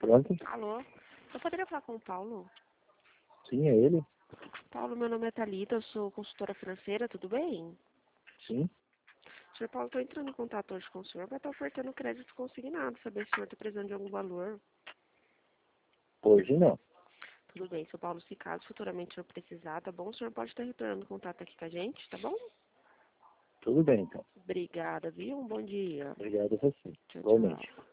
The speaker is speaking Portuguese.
Pronto? Alô? Eu poderia falar com o Paulo? Sim, é ele? Paulo, meu nome é Thalita, eu sou consultora financeira, tudo bem? Sim. Senhor Paulo, estou entrando em contato hoje com o senhor para estar ofertando crédito consignado, saber se o senhor está precisando de algum valor. Hoje não. Tudo bem, seu Paulo, se caso futuramente o senhor precisar, tá bom? O senhor pode estar retornando contato aqui com a gente, tá bom? Tudo bem, então. Obrigada, viu? Um bom dia. Obrigado a você. Tchau, Igualmente. tchau.